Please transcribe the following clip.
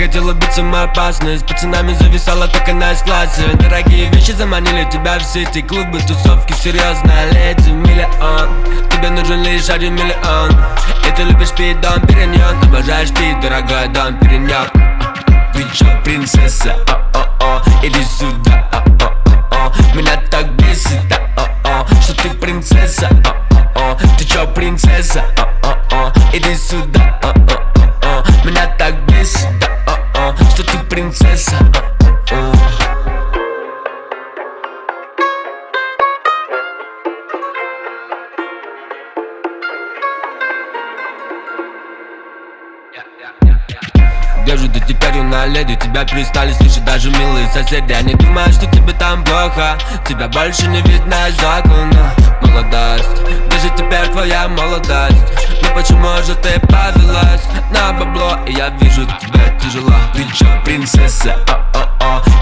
хотел убить самую опасную. С пацанами зависала только на классе. Дорогие вещи заманили тебя в сети, клубы, тусовки, серьезная леди. Миллион, тебе нужен лишь 1 миллион. И ты любишь пить Дом Периньон, обожаешь пить дорогой Дом Периньон. Ты чё, принцесса, о-о-о, иди сюда, о-о-о. Меня так бесит, о-о-о, что ты принцесса, о-о-о. Ты чё, принцесса, о-о-о, иди сюда, о-о-о. Меня так бесит, о-о-о, что ты принцесса, о-о-о. Где же ты теперь, юная леди? Тебя перестали слышать даже милые соседи. Они думают, что тебе там плохо, тебя больше не видно из окна. Молодость, где же теперь твоя молодость? Ну почему же ты повелась на бабло? И я вижу, тебе тяжело. Ты чё, принцесса, о-о-о,